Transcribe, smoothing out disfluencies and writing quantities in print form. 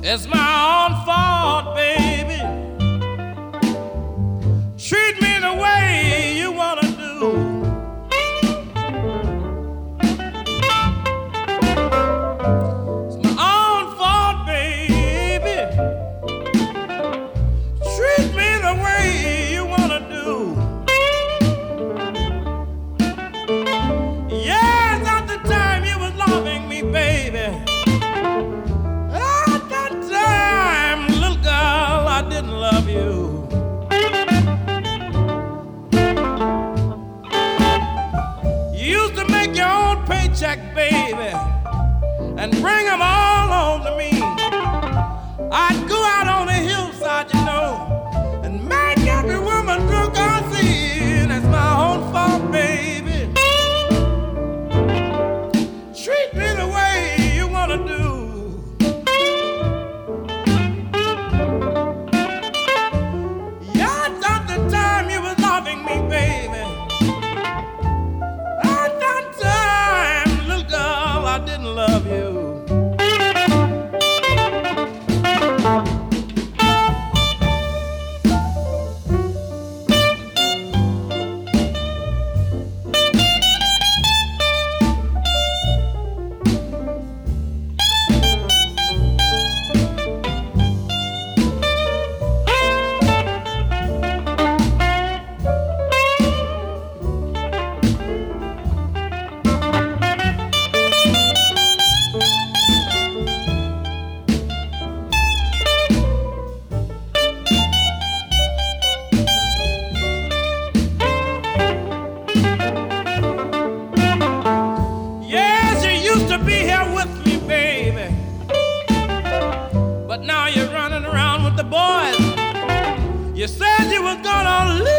It's my own fault, baby. Treat me the way you wanna do. It's my own fault, baby. Treat me the way you wanna do. Yes, at the time you was loving me, baby. At that time, little girl, I didn't love you. You used to make your own paycheck, baby, and bring them all home to me. I'd go out on the hillside, you know, and make every woman drunk I see. That's my own fault, baby. Treat me the way you wanna do. Yeah, at the time you was loving me, baby. At that time, little girl, I didn't love you. Yes, you used to be here with me, baby, but now you're running around with the boys. You said you was gonna leave